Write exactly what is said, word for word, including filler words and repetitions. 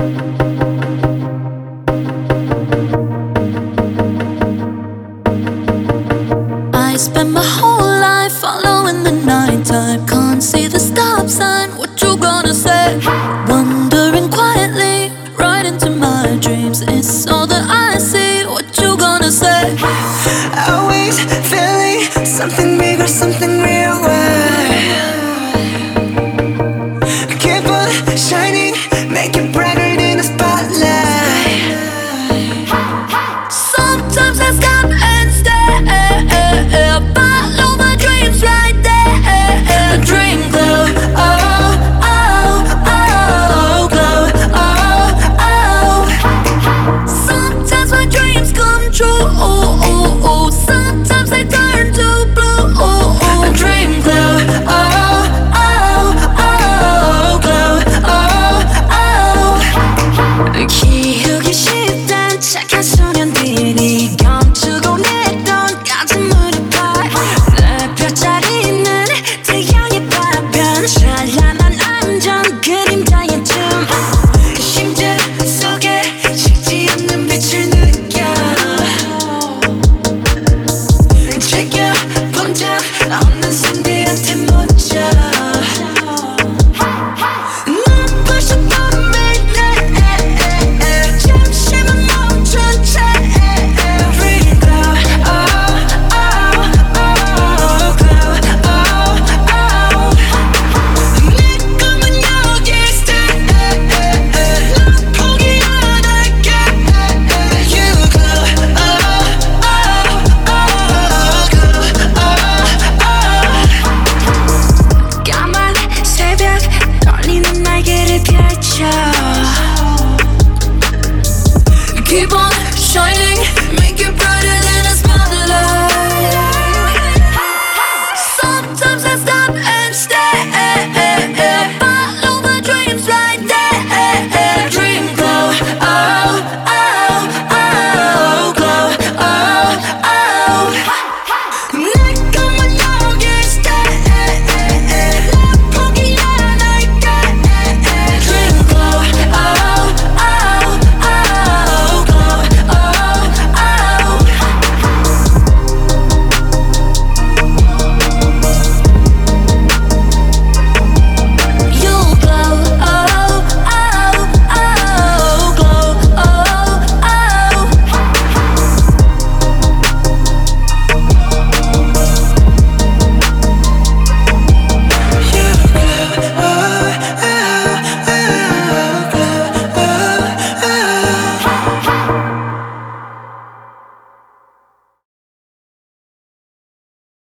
I spent my whole life following the nighttime. Can't see the stop sign, what you gonna say? Wandering quietly right into my dreams. It's all that I see, what you gonna say? Always feeling something bigger, something real. Keep on shining, make it brighter than the spotlight. Sometimes I stop and stare, follow my dreams right there. Dream glow, oh, oh, oh, glow, oh, oh. Sometimes my dreams come true, oh, oh, oh. Sometimes they turn to blue, oh, oh. Dream glow, oh, oh, oh, glow, oh, oh. 키우기 쉽단 착한 소년들이 감추고 내던 가슴으로 봐. 내 펼쳐지는 태양의 파편, 찬란한 안전 그림자의 춤. 그 심장 속에 식지 않는 빛을 느껴. 즐겨본 적 없는 신들한테 묻혀. 넌 벌써 뻔해. 잠시만 멈춘 채. Dream glow, oh, oh, oh, glow, oh, oh. 내 꿈은 여기 stay. 넌 포기 안 할게. You glow, oh, oh, oh, glow, oh, oh. 까만 새벽 떨리는 날개를 펼쳐. Keep on